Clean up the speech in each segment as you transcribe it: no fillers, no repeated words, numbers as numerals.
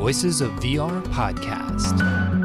Voices of VR podcast.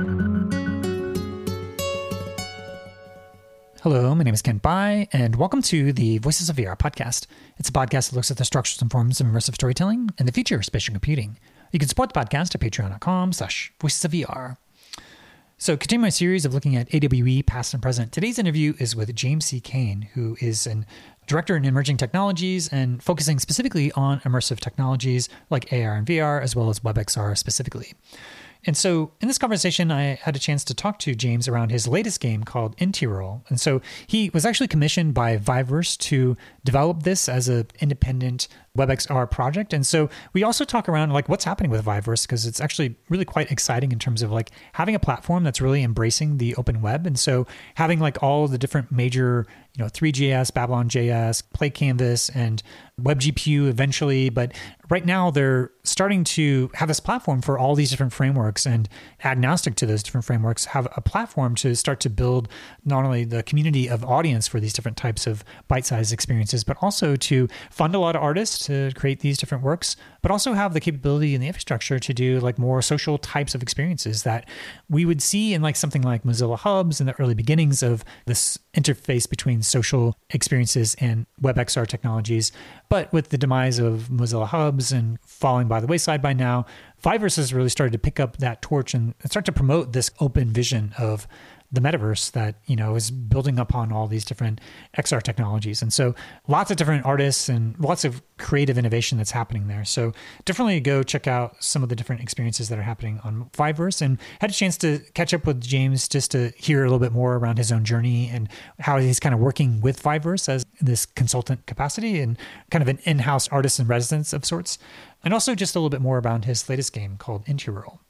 Hello, my name is Ken Bai, and welcome to the Voices of VR podcast. It's a podcast that looks at the structures and forms of immersive storytelling and the future of spatial computing. You can support the podcast at patreon.com/voicesofvr. So, continuing my series of looking at AWE past and present, today's interview is with James C. Kane, who is a director in emerging technologies and focusing specifically on immersive technologies like AR and VR, as well as WebXR specifically. And so in this conversation, I had a chance to talk to James around his latest game called Integral. And so he was actually commissioned by Viverse to develop this as an independent WebXR project. And so we also talk around like what's happening with Viverse, because it's actually really quite exciting in terms of like having a platform that's really embracing the open web. And so having like all the different major, Three.js, Babylon.js, PlayCanvas, and WebGPU eventually. But right now they're starting to have this platform for all these different frameworks, and agnostic to those different frameworks, have a platform to start to build not only the community of audience for these different types of bite-sized experiences, but also to fund a lot of artists to create these different works, but also have the capability and the infrastructure to do like more social types of experiences that we would see in like something like Mozilla Hubs in the early beginnings of this interface between social experiences and WebXR technologies. But with the demise of Mozilla Hubs and falling by the wayside by now, Viverse has really started to pick up that torch and start to promote this open vision of the metaverse that, is building upon all these different XR technologies. And so lots of different artists and lots of creative innovation that's happening there. So definitely go check out some of the different experiences that are happening on Viverse, and had a chance to catch up with James just to hear a little bit more around his own journey and how he's kind of working with Viverse as this consultant capacity and kind of an in-house artist in residence of sorts. And also just a little bit more about his latest game called Integral.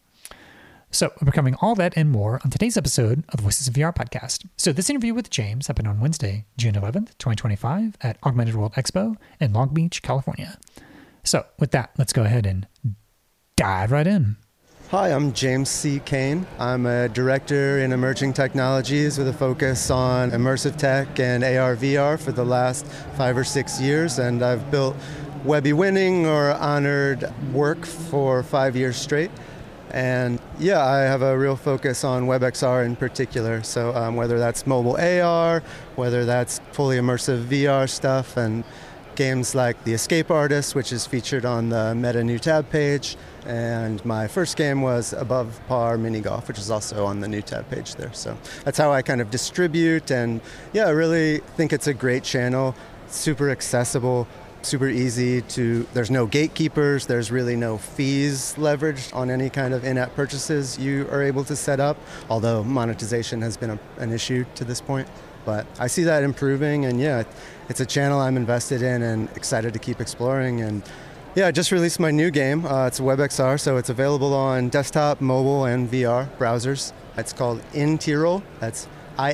So we're covering all that and more on today's episode of the Voices of VR podcast. So this interview with James happened on Wednesday, June 11th, 2025 at Augmented World Expo in Long Beach, California. So with that, let's go ahead and dive right in. Hi, I'm James C. Kane. I'm a director in emerging technologies with a focus on immersive tech and AR, VR for the last 5 or 6 years. And I've built Webby winning or honored work for 5 years straight. And yeah, I have a real focus on WebXR in particular. So whether that's mobile AR, whether that's fully immersive VR stuff, and games like The Escape Artist, which is featured on the Meta new tab page. And my first game was Above Par Mini Golf, which is also on the new tab page there. So that's how I kind of distribute. And yeah, I really think it's a great channel, super accessible, super easy to, there's no gatekeepers, there's really no fees leveraged on any kind of in-app purchases you are able to set up, although monetization has been an issue to this point. But I see that improving, and yeah, it's a channel I'm invested in and excited to keep exploring. And yeah, I just released my new game. It's a WebXR, so it's available on desktop, mobile, and VR browsers. It's called Integral. That's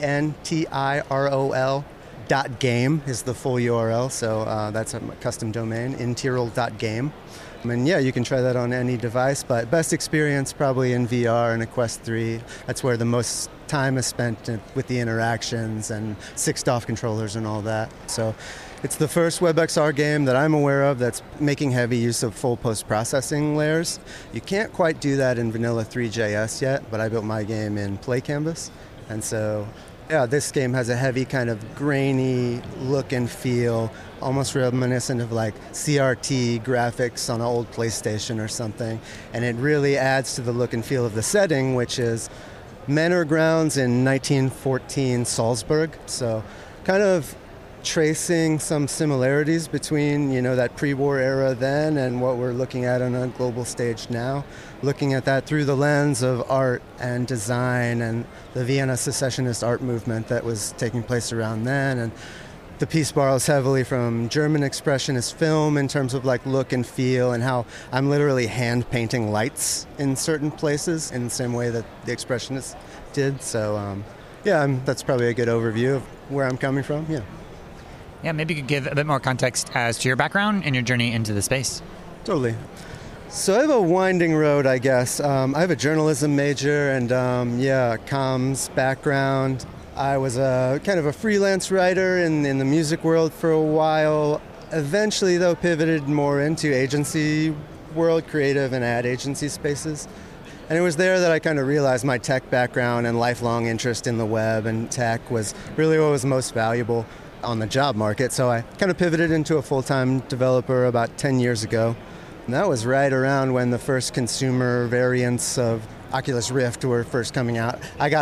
INTIROL. .game is the full URL, so that's a custom domain, integral.game. And yeah, you can try that on any device, but best experience probably in VR and a Quest 3. That's where the most time is spent with the interactions and 6 DOF controllers and all that. So it's the first WebXR game that I'm aware of that's making heavy use of full post-processing layers. You can't quite do that in vanilla Three.js yet, but I built my game in PlayCanvas, and so yeah, this game has a heavy kind of grainy look and feel, almost reminiscent of like CRT graphics on an old PlayStation or something. And it really adds to the look and feel of the setting, which is manor grounds in 1914 Salzburg. So kind of tracing some similarities between, that pre-war era then and what we're looking at on a global stage now. Looking at that through the lens of art and design and the Vienna secessionist art movement that was taking place around then. And the piece borrows heavily from German expressionist film in terms of like look and feel, and how I'm literally hand painting lights in certain places in the same way that the expressionists did. So that's probably a good overview of where I'm coming from. Yeah, maybe you could give a bit more context as to your background and your journey into the space. Totally. So I have a winding road, I guess. I have a journalism major and, comms background. I was a kind of a freelance writer in the music world for a while. Eventually, though, pivoted more into agency world, creative and ad agency spaces. And it was there that I kind of realized my tech background and lifelong interest in the web and tech was really what was most valuable on the job market. So I kind of pivoted into a full-time developer about 10 years ago. And that was right around when the first consumer variants of Oculus Rift were first coming out.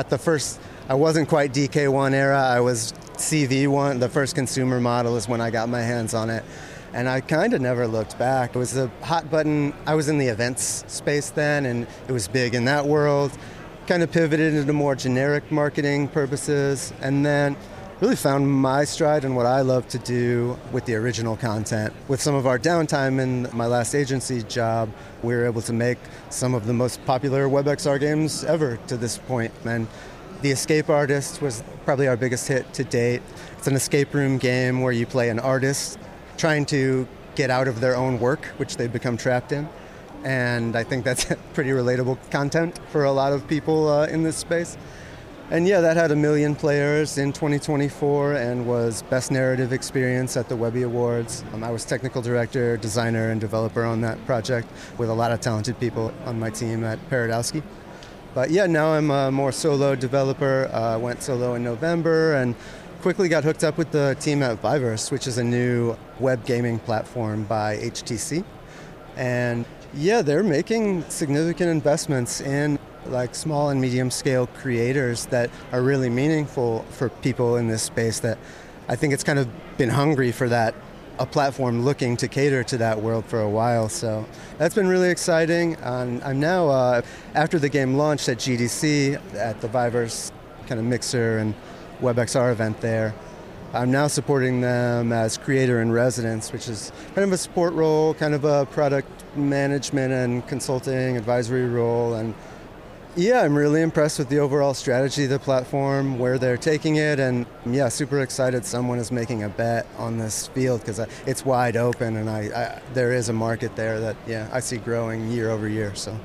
I wasn't quite DK1 era, I was CV1. The first consumer model is when I got my hands on it. And I kind of never looked back. It was a hot button. I was in the events space then, and it was big in that world. Kind of pivoted into more generic marketing purposes, and then really found my stride in what I love to do with the original content. With some of our downtime in my last agency job, we were able to make some of the most popular WebXR games ever to this point. And The Escape Artist was probably our biggest hit to date. It's an escape room game where you play an artist trying to get out of their own work, which they become trapped in. And I think that's pretty relatable content for a lot of people in this space. And yeah, that had 1 million players in 2024 and was Best Narrative Experience at the Webby Awards. I was technical director, designer, and developer on that project with a lot of talented people on my team at Paradowski. But yeah, now I'm a more solo developer. Went solo in November and quickly got hooked up with the team at Viverse, which is a new web gaming platform by HTC. And yeah, they're making significant investments in like small and medium scale creators that are really meaningful for people in this space that I think it's kind of been hungry for that, a platform looking to cater to that world for a while. So that's been really exciting. I'm now, after the game launched at GDC, at the Viverse kind of Mixer and WebXR event there, I'm now supporting them as creator in residence, which is kind of a support role, kind of a product management and consulting advisory role. And yeah, I'm really impressed with the overall strategy of the platform, where they're taking it, and yeah, super excited someone is making a bet on this field because it's wide open, and there is a market there that I see growing year over year. So.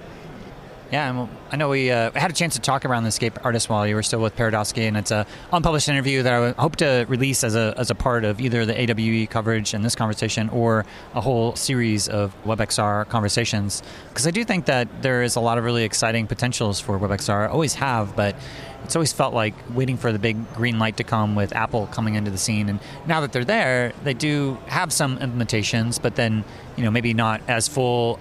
Yeah, I know we had a chance to talk around the Escape Artist while you were still with Paradowski, and it's an unpublished interview that I hope to release as a part of either the AWE coverage in this conversation or a whole series of WebXR conversations. Because I do think that there is a lot of really exciting potentials for WebXR. I always have, but it's always felt like waiting for the big green light to come with Apple coming into the scene. And now that they're there, they do have some implementations, but then maybe not as full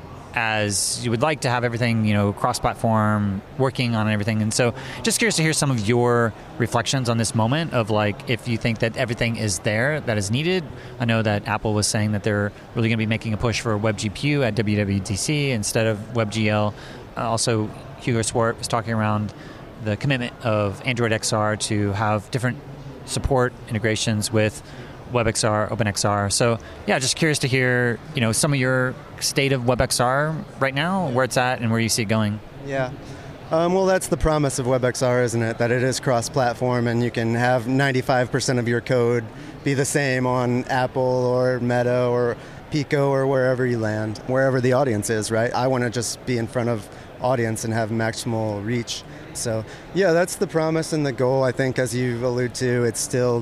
as you would like to have everything, cross-platform, working on everything. And so just curious to hear some of your reflections on this moment of like, if you think that everything is there that is needed. I know that Apple was saying that they're really going to be making a push for WebGPU at WWDC instead of WebGL. Also, Hugo Swart was talking around the commitment of Android XR to have different support integrations with WebXR, OpenXR. So yeah, just curious to hear, some of your state of WebXR right now, where it's at and where you see it going. Yeah. Well, that's the promise of WebXR, isn't it? That it is cross-platform and you can have 95% of your code be the same on Apple or Meta or Pico or wherever you land, wherever the audience is, right? I want to just be in front of audience and have maximal reach. So yeah, that's the promise and the goal. I think, as you allude to,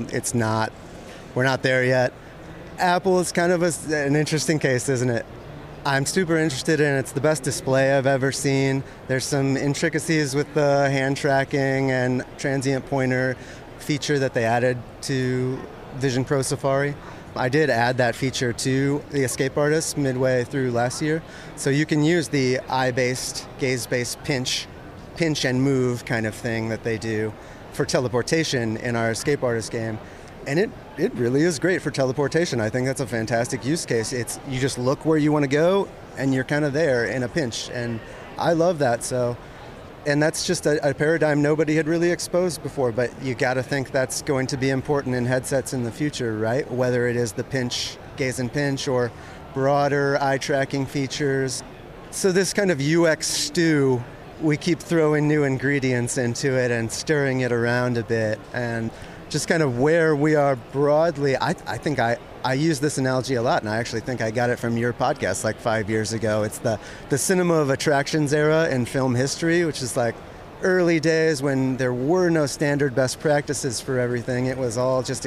we're not there yet. Apple is kind of an interesting case, isn't it? I'm super interested in it. It's the best display I've ever seen. There's some intricacies with the hand tracking and transient pointer feature that they added to Vision Pro Safari. I did add that feature to the Escape Artist midway through last year. So you can use the eye-based, gaze-based pinch and move kind of thing that they do for teleportation in our Escape Artist game. And it really is great for teleportation. I think that's a fantastic use case. You just look where you want to go, and you're kind of there in a pinch. And I love that. And that's just a paradigm nobody had really exposed before. But you got to think that's going to be important in headsets in the future, right? Whether it is the pinch, gaze and pinch, or broader eye tracking features. So this kind of UX stew, we keep throwing new ingredients into it and stirring it around a bit. And just kind of where we are broadly, I think I use this analogy a lot, and I actually think I got it from your podcast like 5 years ago. It's the cinema of attractions era in film history, which is like early days when there were no standard best practices for everything. It was all just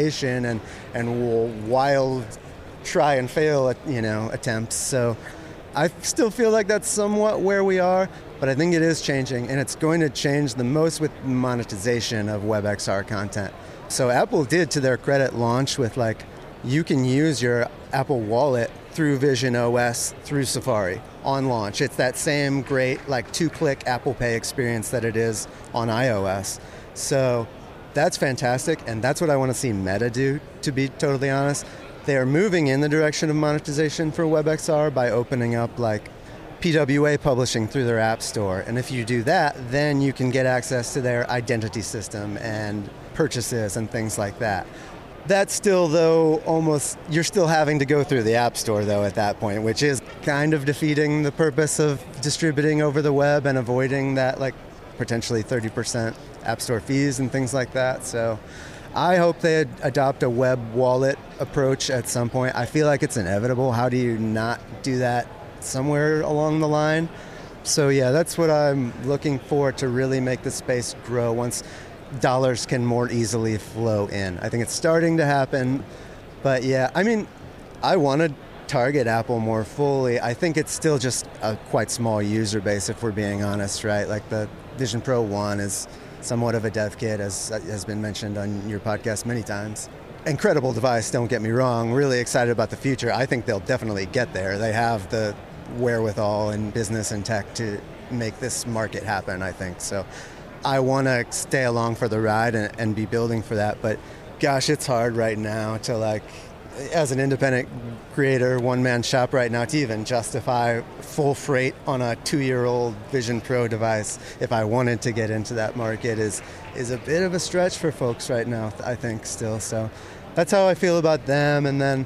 experimentation and wild try and fail attempts. So I still feel like that's somewhat where we are, but I think it is changing, and it's going to change the most with monetization of WebXR content. So Apple did, to their credit, launch with like, you can use your Apple Wallet through Vision OS through Safari on launch. It's that same great like 2-click Apple Pay experience that it is on iOS. So that's fantastic, and that's what I want to see Meta do, to be totally honest. They are moving in the direction of monetization for WebXR by opening up like PWA publishing through their app store. And if you do that, then you can get access to their identity system and purchases and things like that. That's still, though, you're still having to go through the App Store, though, at that point, which is kind of defeating the purpose of distributing over the web and avoiding that, like, potentially 30% App Store fees and things like that. So I hope they adopt a web wallet approach at some point. I feel like it's inevitable. How do you not do that somewhere along the line? So, yeah, that's what I'm looking for to really make the space grow once dollars can more easily flow in. I think it's starting to happen, but yeah, I mean, I want to target Apple more fully. I think it's still just a quite small user base, if we're being honest, right? Like the Vision Pro 1 is somewhat of a dev kit, as has been mentioned on your podcast many times. Incredible device, don't get me wrong. Really excited about the future. I think they'll definitely get there. They have the wherewithal in business and tech to make this market happen, I think. So I want to stay along for the ride and be building for that. But gosh, it's hard right now to, like, as an independent creator, one-man shop right now, to even justify full freight on a 2-year-old Vision Pro device if I wanted to get into that market is a bit of a stretch for folks right now, I think, still. So that's how I feel about them. And then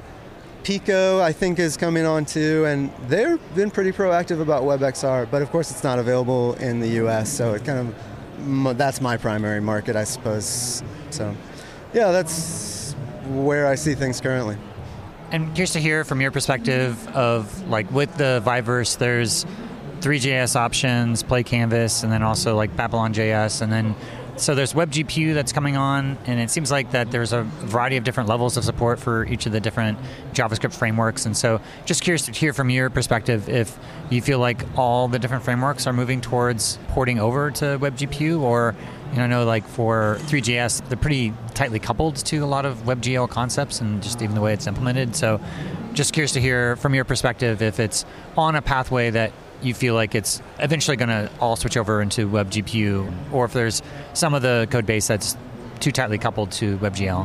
Pico, I think, is coming on too, and they've been pretty proactive about WebXR, but of course it's not available in the US, so it kind of, that's my primary market, I suppose. So yeah, that's where I see things currently. And curious to hear from your perspective of, like, with the Viverse, there's Three.js options, Play Canvas, and then also like Babylon.js, and then so there's WebGPU that's coming on, and it seems like that there's a variety of different levels of support for each of the different JavaScript frameworks. And so just curious to hear from your perspective if you feel like all the different frameworks are moving towards porting over to WebGPU, or, you know, I know like for Three.js, they're pretty tightly coupled to a lot of WebGL concepts and just even the way it's implemented. So just curious to hear from your perspective if it's on a pathway that you feel like it's eventually going to all switch over into WebGPU, or if there's some of the code base that's too tightly coupled to WebGL.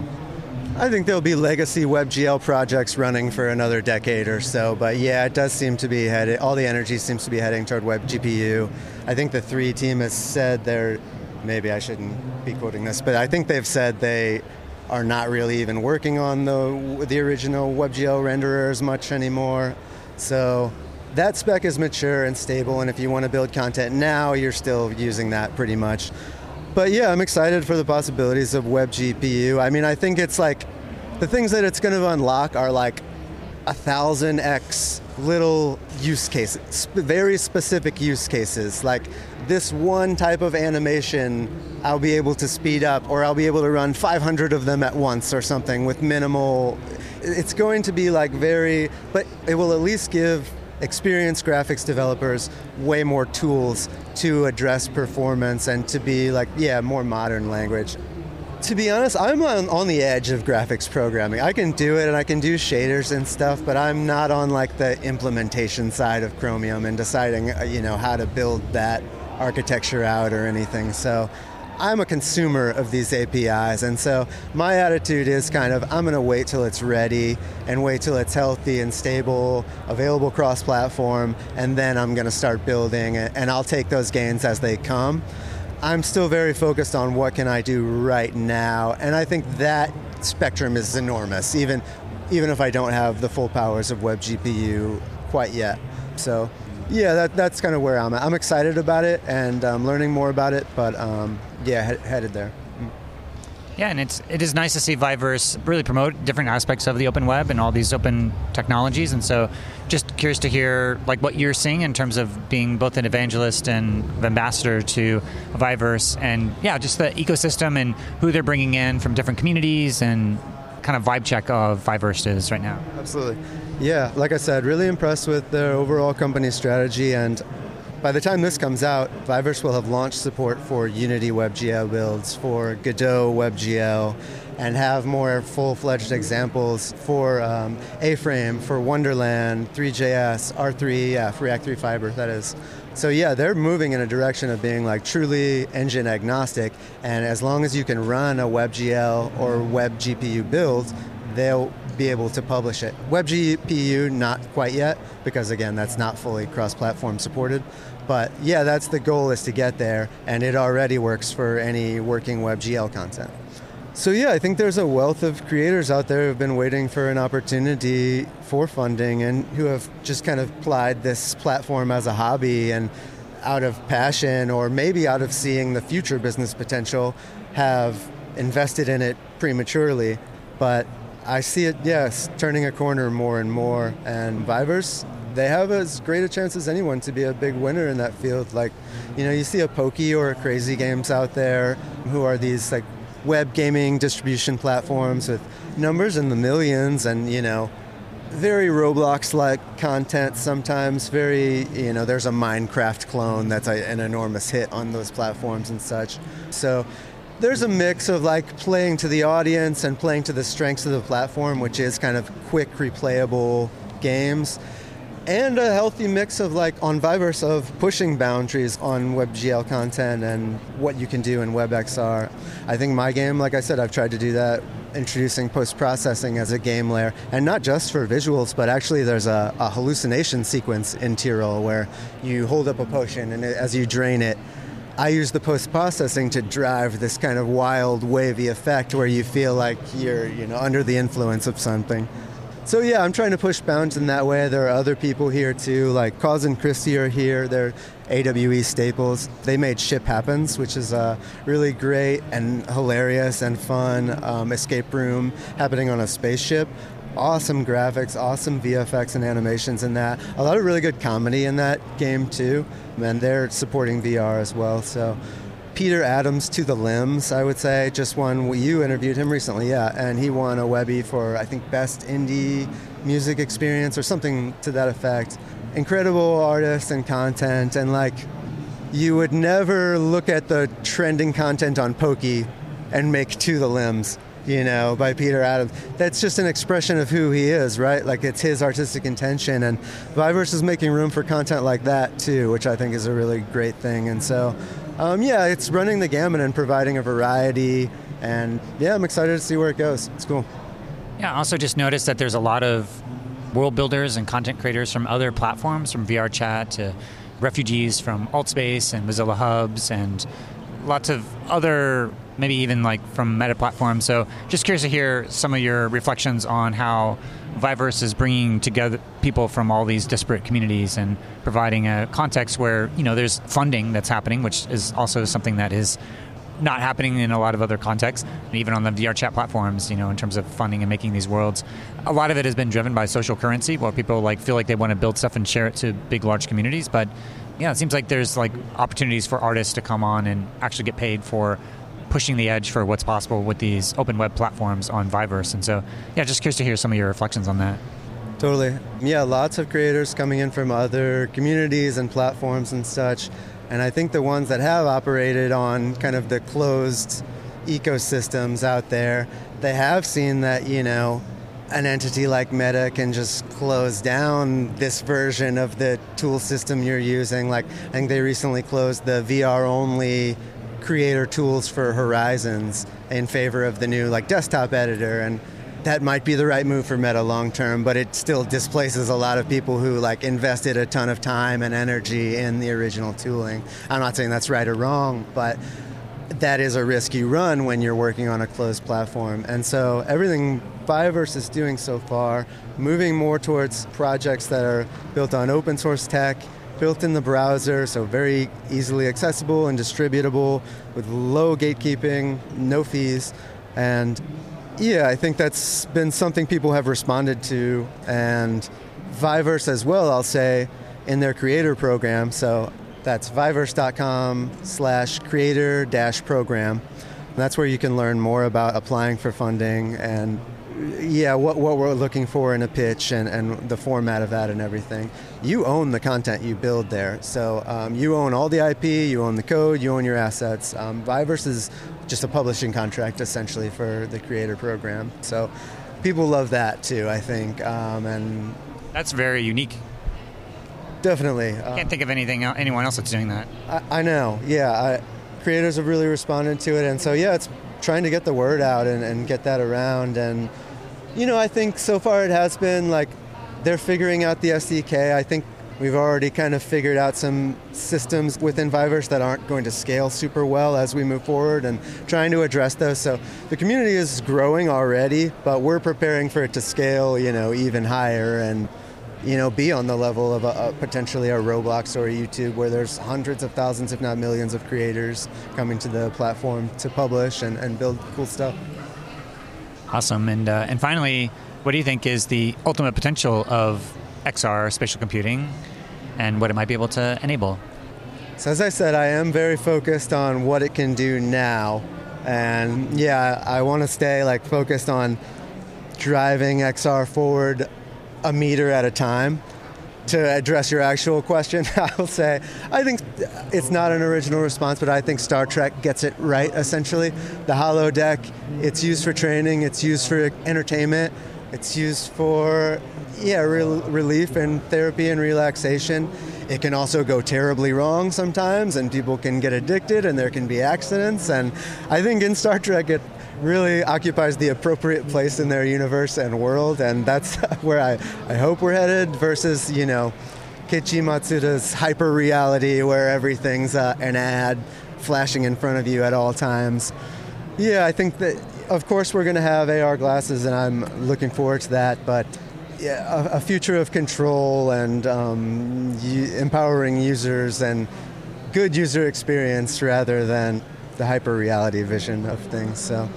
I think there'll be legacy WebGL projects running for another decade or so, but yeah, it does seem to be headed, all the energy seems to be heading toward WebGPU. I think the 3 team has said maybe I shouldn't be quoting this, but I think they've said they are not really even working on the original WebGL renderers much anymore. So that spec is mature and stable, and if you want to build content now, you're still using that pretty much. But yeah, I'm excited for the possibilities of WebGPU. I mean, I think it's like, the things that it's going to unlock are like 1,000x little use cases, very specific use cases. Like this one type of animation, I'll be able to speed up, or I'll be able to run 500 of them at once or something with minimal. It's going to be like but it will at least give experienced graphics developers way more tools to address performance and to be like, more modern language. To be honest, I'm on the edge of graphics programming. I can do it and I can do shaders and stuff, but I'm not on like the implementation side of Chromium and deciding, how to build that architecture out or anything. So I'm a consumer of these APIs, and so my attitude is kind of, I'm going to wait till it's ready and wait till it's healthy and stable, available cross-platform, and then I'm going to start building, and I'll take those gains as they come. I'm still very focused on what can I do right now, and I think that spectrum is enormous, even if I don't have the full powers of WebGPU quite yet. So yeah, that's kind of where I'm at. I'm excited about it, and I'm learning more about it, but headed there. Yeah, and it is nice to see Viverse really promote different aspects of the open web and all these open technologies. And so just curious to hear like what you're seeing in terms of being both an evangelist and ambassador to Viverse, and just the ecosystem and who they're bringing in from different communities, and kind of vibe check of Vyverse is right now. Absolutely. Yeah, like I said, really impressed with their overall company strategy, and by the time this comes out, Vyverse will have launched support for Unity WebGL builds, for Godot WebGL, and have more full-fledged examples for A-Frame, for Wonderland, 3JS, R3, for React 3 Fiber, that is. So yeah, they're moving in a direction of being like truly engine agnostic, and as long as you can run a WebGL or WebGPU build, they'll be able to publish it. WebGPU, not quite yet, because again, that's not fully cross-platform supported. But yeah, that's the goal, is to get there, and it already works for any working WebGL content. So yeah, I think there's a wealth of creators out there who've been waiting for an opportunity for funding and who have just kind of applied this platform as a hobby and out of passion, or maybe out of seeing the future business potential, have invested in it prematurely. But I see it, yes, turning a corner more and more. And Vyverse, they have as great a chance as anyone to be a big winner in that field. Like, you know, you see a Pokey or a Crazy Games out there who are these like web gaming distribution platforms with numbers in the millions, and, you know, very Roblox-like content sometimes, very, you know, there's a Minecraft clone that's an enormous hit on those platforms and such. So there's a mix of like playing to the audience and playing to the strengths of the platform, which is kind of quick, replayable games, and a healthy mix of like on Vyverse of pushing boundaries on WebGL content and what you can do in WebXR. I think my game, like I said, I've tried to do that, introducing post-processing as a game layer, and not just for visuals, but actually there's a hallucination sequence in Tyrol where you hold up a potion, and as you drain it, I use the post-processing to drive this kind of wild, wavy effect where you feel like you're, you know, under the influence of something. So yeah, I'm trying to push bounds in that way. There are other people here too, like Cause and Christie are here. They're AWE staples. They made Ship Happens, which is a really great and hilarious and fun escape room happening on a spaceship. Awesome graphics, awesome VFX and animations in that. A lot of really good comedy in that game too. And they're supporting VR as well. So Peter Adams, To the Limbs, I would say, just won. You interviewed him recently, yeah, and he won a Webby for, I think, Best Indie Music Experience or something to that effect. Incredible artist and content, and like, you would never look at the trending content on Pokey and make To the Limbs, you know, by Peter Adams. That's just an expression of who he is, right? Like, it's his artistic intention, and Vyverse is making room for content like that too, which I think is a really great thing. And so yeah, it's running the gamut and providing a variety, and yeah, I'm excited to see where it goes. It's cool. Yeah, I also just noticed that there's a lot of world builders and content creators from other platforms, from VRChat to refugees from Altspace and Mozilla Hubs, and lots of other, maybe even like from meta platforms. So just curious to hear some of your reflections on how Vyverse is bringing together people from all these disparate communities and providing a context where, you know, there's funding that's happening, which is also something that is not happening in a lot of other contexts, and even on the VRChat platforms, you know, in terms of funding and making these worlds. A lot of it has been driven by social currency, where people like feel like they want to build stuff and share it to big, large communities. But yeah, it seems like there's like opportunities for artists to come on and actually get paid for pushing the edge for what's possible with these open web platforms on Vyverse. And so, yeah, just curious to hear some of your reflections on that. Totally. Yeah, lots of creators coming in from other communities and platforms and such. And I think the ones that have operated on kind of the closed ecosystems out there, they have seen that, you know, an entity like Meta can just close down this version of the tool system you're using. Like, I think they recently closed the VR-only creator tools for Horizons in favor of the new like desktop editor, and that might be the right move for Meta long term, but it still displaces a lot of people who like invested a ton of time and energy in the original tooling. I'm not saying that's right or wrong, but that is a risk you run when you're working on a closed platform. And so everything Vyverse is doing so far, moving more towards projects that are built on open source tech, built in the browser, so very easily accessible and distributable with low gatekeeping, no fees. And yeah, I think that's been something people have responded to. And Vyverse as well, I'll say, in their creator program. So that's vyverse.com/creator-program. And that's where you can learn more about applying for funding and what we're looking for in a pitch and the format of that and everything. You own the content you build there. So you own all the IP, you own the code, you own your assets. Vyverse is just a publishing contract essentially for the creator program. So people love that too, I think. And that's very unique. Definitely. I can't think of anyone else that's doing that. I know, yeah. Creators have really responded to it. And so, yeah, it's trying to get the word out and get that around. And, I think so far it has been like they're figuring out the SDK. I think we've already kind of figured out some systems within Vyverse that aren't going to scale super well as we move forward and trying to address those. So the community is growing already, but we're preparing for it to scale, even higher and, be on the level of potentially a Roblox or a YouTube where there's hundreds of thousands, if not millions of creators coming to the platform to publish and build cool stuff. Awesome. And finally, what do you think is the ultimate potential of XR spatial computing and what it might be able to enable? So as I said, I am very focused on what it can do now. And yeah, I want to stay focused on driving XR forward a meter at a time. To address your actual question, I will say, I think it's not an original response, but I think Star Trek gets it right, essentially. The holodeck, it's used for training, it's used for entertainment, it's used for, relief and therapy and relaxation. It can also go terribly wrong sometimes, and people can get addicted, and there can be accidents. And I think in Star Trek, it really occupies the appropriate place in their universe and world, and that's where I hope we're headed versus, Keiichi Matsuda's hyper reality where everything's an ad flashing in front of you at all times. Yeah, I think that, of course, we're going to have AR glasses, and I'm looking forward to that, but yeah, a future of control and empowering users and good user experience rather than the hyper-reality vision of things. So,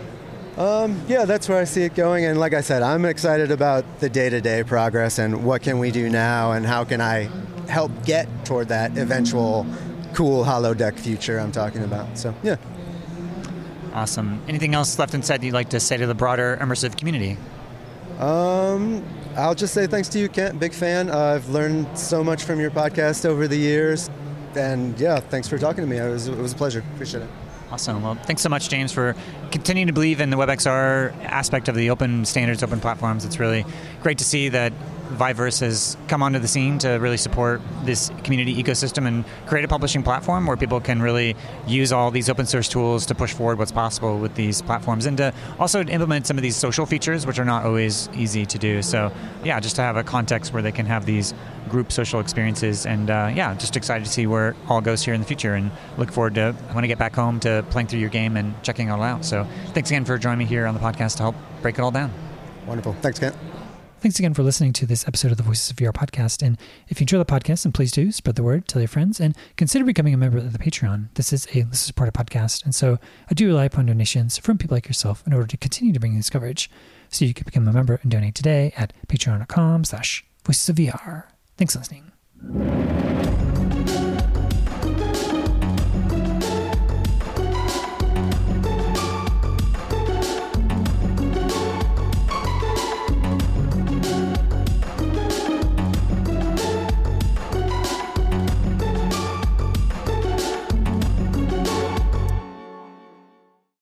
that's where I see it going. And like I said, I'm excited about the day-to-day progress and what can we do now and how can I help get toward that eventual cool holodeck future I'm talking about. So, yeah. Awesome. Anything else left unsaid you'd like to say to the broader immersive community? I'll just say thanks to you, Kent. Big fan. I've learned so much from your podcast over the years. And yeah, thanks for talking to me. It was a pleasure. Appreciate it. Awesome. Well, thanks so much, James, for continuing to believe in the WebXR aspect of the open standards, open platforms. It's really great to see that Vyverse has come onto the scene to really support this community ecosystem and create a publishing platform where people can really use all these open source tools to push forward what's possible with these platforms and to also implement some of these social features, which are not always easy to do. So yeah, just to have a context where they can have these group social experiences and just excited to see where it all goes here in the future and look forward to when I get back home to playing through your game and checking it all out. So thanks again for joining me here on the podcast to help break it all down. Wonderful. Thanks, Kent. Thanks again for listening to this episode of the Voices of VR podcast. And if you enjoy the podcast, then please do spread the word, tell your friends, and consider becoming a member of the Patreon. This is a listener-supported podcast, and so I do rely upon donations from people like yourself in order to continue to bring this coverage. So you can become a member and donate today at patreon.com/voicesofvr. Thanks for listening.